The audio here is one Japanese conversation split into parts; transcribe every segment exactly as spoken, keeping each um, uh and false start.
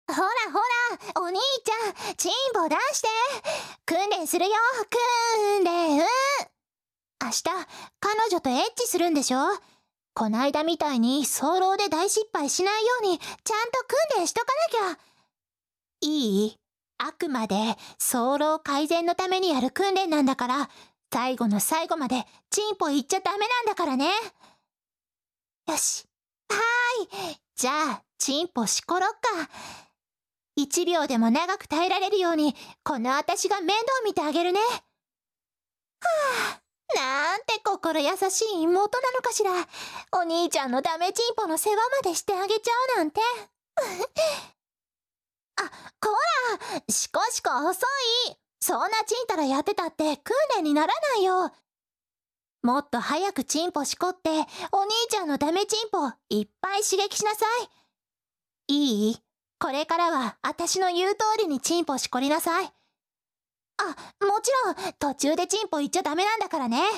ほらほら、お兄ちゃん、チンポ出して。訓練するよ、訓練。明日、彼女とエッチするんでしょ？こないだみたいに早漏で大失敗しないように、ちゃんと訓練しとかなきゃ。いい？あくまで、早漏改善のためにやる訓練なんだから、最後の最後まで、チンポ言っちゃダメなんだからね。よし。はーい。じゃあ、チンポしころっか。一秒でも長く耐えられるように、この私が面倒見てあげるね。はあ、なんて心優しい妹なのかしら。お兄ちゃんのダメチンポの世話までしてあげちゃうなんて。あ、こら、しこしこ遅い。そんなチンタラやってたって訓練にならないよ。もっと早くチンポしこって、お兄ちゃんのダメチンポいっぱい刺激しなさい。いい？これからは私の言う通りにチンポしこりなさい。あ、もちろん途中でチンポ言っちゃダメなんだからね。はーい。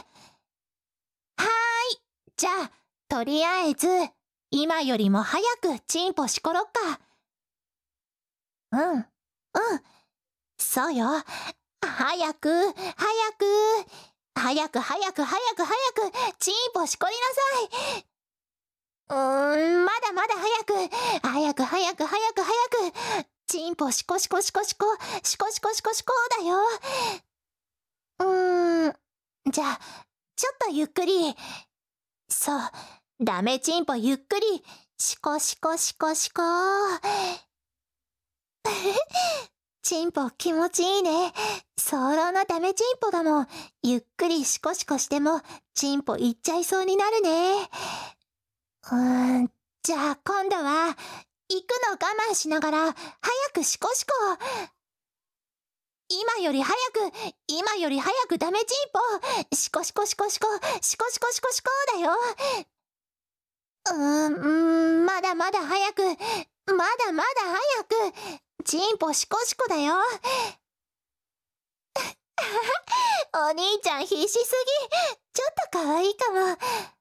じゃあ、とりあえず、今よりも早くチンポしころっか。うん、うん。そうよ。早く、早く、早く早く早く早く、チンポしこりなさい。うーん、まだまだ早く、早く早く早く早く、チンポシコシコシコシコ、シコシコシコシコだよ。うーん、じゃあ、ちょっとゆっくり。そう、ダメチンポゆっくり、シコシコシコシコ。チンポ気持ちいいね。早漏のダメチンポだもん。ゆっくりシコシコしても、チンポいっちゃいそうになるね。うーん、じゃあ今度は、行くの我慢しながら、早くシコシコ。今より早く、今より早くダメチンポ。シコシコシコシコ、シコシコシコシコだよ。うーん、うーん、まだまだ早く、まだまだ早く、チンポシコシコだよ。お兄ちゃん必死すぎ。ちょっと可愛いかも。は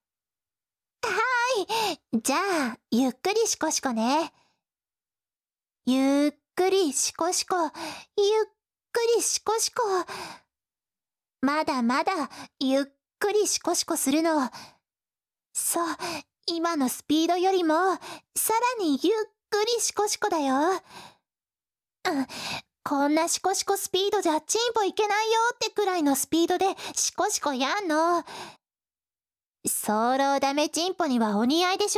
ーい。じゃあ、ゆっくりシコシコね。ゆっくりシコシコ、ゆっくりシコシコ。まだまだ、ゆっくりシコシコするの。そう、今のスピードよりも、さらにゆっくりシコシコだよ。うん、こんなシコシコスピードじゃチンポいけないよってくらいのスピードでシコシコやんの。早漏ダメチンポにはお似合いでしょ？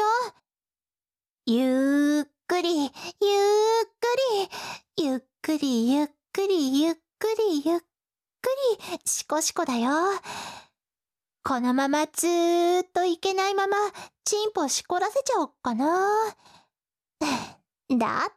ゆっくり、ゆっくり、ゆっくり、ゆっくり、ゆっくり、ゆっくり、シコシコだよ。このままずーっといけないまま、チンポしこらせちゃおっかな。だって、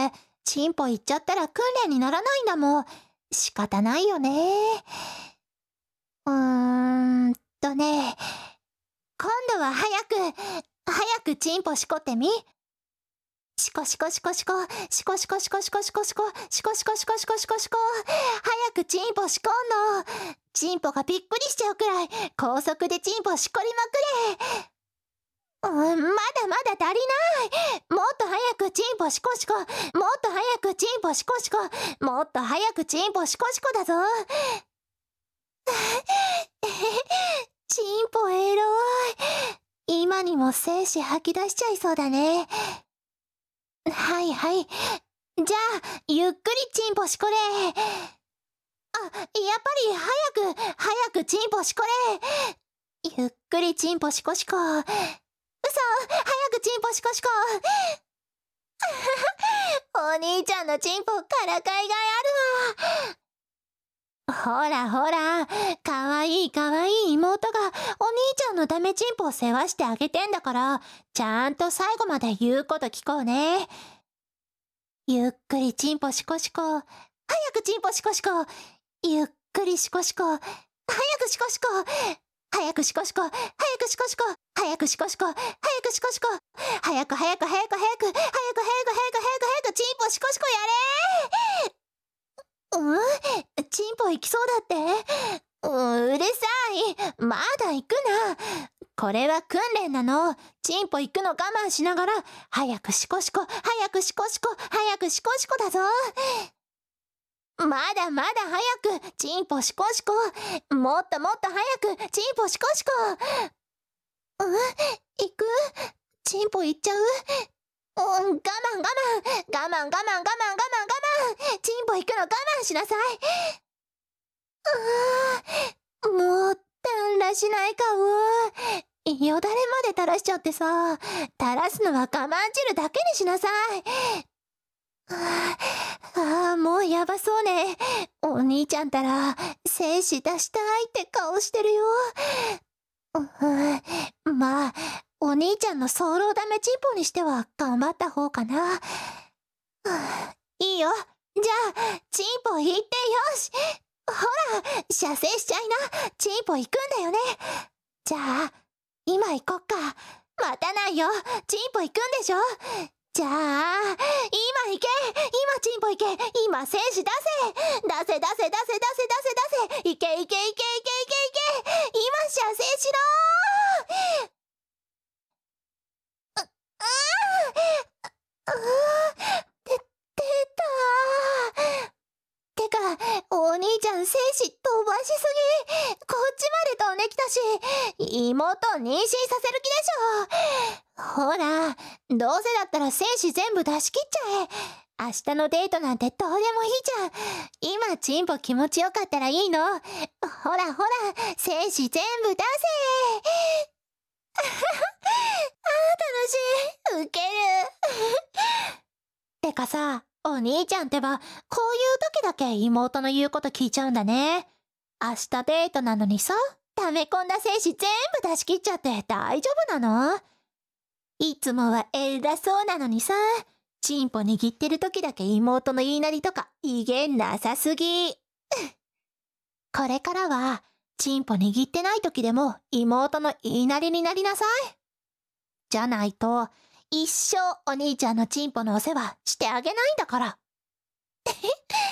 チンポいっちゃったら訓練にならないんだもん。仕方ないよね。うーんとね、今度は早く、早くチンポしこってみ。シコシコシコシコ、シコシコシコシコシコシコ、シコシコシコシコシコシコ、早くチンポしこんの。チンポがびっくりしちゃうくらい、高速でチンポしこりまくれ。うん、まだまだ足りない。もっと早くチンポシコシコ、もっと早くチンポシコシコ、もっと早くチンポシコシコだぞ。チンポエロい。今にも精子吐き出しちゃいそうだね。はいはい。じゃあ、ゆっくりチンポしこれ。あ、やっぱり早く、早くチンポしこれ。ゆっくりチンポシコシコ。嘘、早くチンポシコシコ。お兄ちゃんのチンポからかいがいあるわ。ほらほら、かわいいかわいい妹がお兄ちゃんのダメチンポを世話してあげてんだから、ちゃんと最後まで言うこと聞こうね。ゆっくりチンポシコシコ。早くチンポシコシコ。ゆっくりシコシコ。早くシコシコ。早くシコシコ。早くシコシコ。早くシコシコ。早くシコシコ。早く早く早く早く早く早く早く早く早くチンポシコシコやれ。うん？チンポ行きそうだって？う、うるさい。まだ行くな。 これは訓練なの。チンポ行くの我慢しながら、早くシコシコ、早くシコシコ、早くシコシコだぞ。まだまだ早く、チンポシコシコ。もっともっと早く、チンポシコシコ。うん、行く？チンポ行っちゃう？うん、我慢我慢、我慢我慢我慢我慢我慢。チンポ行くの我慢しなさい。うーん、もう、だんらしない顔。よだれまで垂らしちゃってさ、垂らすのは我慢汁だけにしなさい。ああ、もうやばそうね。お兄ちゃんたら、精子出したいって顔してるよ。うん、まあ、お兄ちゃんの早漏ダメチンポにしては頑張った方かな。いいよ。じゃあ、チンポ行ってよし。ほら、射精しちゃいな。チンポ行くんだよね。じゃあ、今行こっか。待たないよ。チンポ行くんでしょ。じゃあ、今行け。今チンポ行け。今精子出せ。出せ出せ出せ出せ出せ出せ。行け行け行け行け行け行け。今射精しろー。う、うー、うー、で、出たー。てか、お兄ちゃん精子飛ばしすぎ。こっちまで飛んできたし、妹を妊娠させる気でしょ。ほら、どうせだったら精子全部出し切っちゃえ。明日のデートなんてどうでもいいじゃん。今チンポ気持ちよかったらいいの。ほらほら、精子全部出せ。あー、楽しい。ウケる。てかさ、お兄ちゃんってば、こういう時だけ妹の言うこと聞いちゃうんだね。明日デートなのにさ、溜め込んだ精子全部出し切っちゃって大丈夫なの？いつもは偉そうなのにさ、チンポ握ってる時だけ妹の言いなりとか威厳なさすぎ。これからは、チンポ握ってない時でも妹の言いなりになりなさい。じゃないと、一生お兄ちゃんのチンポのお世話してあげないんだから。